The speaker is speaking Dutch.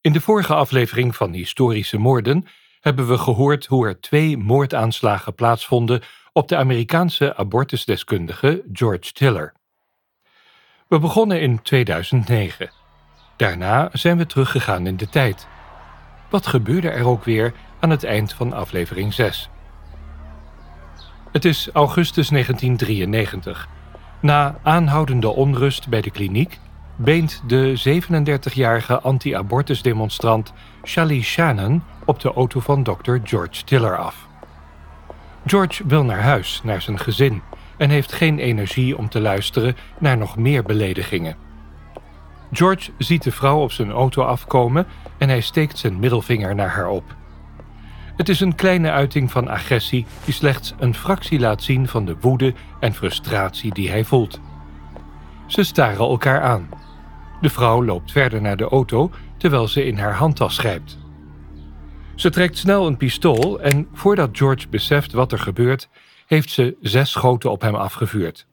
In de vorige aflevering van Historische Moorden hebben we gehoord hoe er 2 moordaanslagen plaatsvonden op de Amerikaanse abortusdeskundige George Tiller. We begonnen in 2009. Daarna zijn we teruggegaan in de tijd. Wat gebeurde er ook weer aan het eind van aflevering 6? Het is augustus 1993. Na aanhoudende onrust bij de kliniek beent de 37-jarige anti-abortusdemonstrant Shali Shannon op de auto van Dr. George Tiller af. George wil naar huis, naar zijn gezin, en heeft geen energie om te luisteren naar nog meer beledigingen. George ziet de vrouw op zijn auto afkomen en hij steekt zijn middelvinger naar haar op. Het is een kleine uiting van agressie die slechts een fractie laat zien van de woede en frustratie die hij voelt. Ze staren elkaar aan. De vrouw loopt verder naar de auto terwijl ze in haar handtas grijpt. Ze trekt snel een pistool en voordat George beseft wat er gebeurt, heeft ze 6 schoten op hem afgevuurd.